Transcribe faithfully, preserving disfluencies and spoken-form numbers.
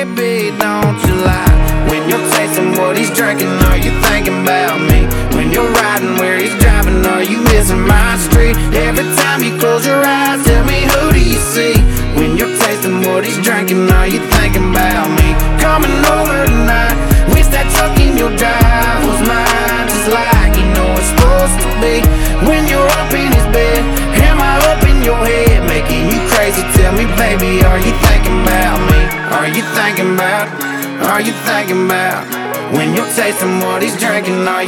baby, don't you lie. When you're tasting what he's drinking, are you thinking about me? When you're riding where he's driving, are you missing my street? Every time you close your eyes, tell me, who do you see? When you're tasting what he's drinking, are you thinking about me? Coming over tonight, wish that truck in your drive was mine, just like you know it's supposed to be. When you're up in his bed, am I up in your head, making you crazy? Tell me, baby, are you thinking about me? Are you thinking about, are you thinking about? When you're tasting what he's drinking, are you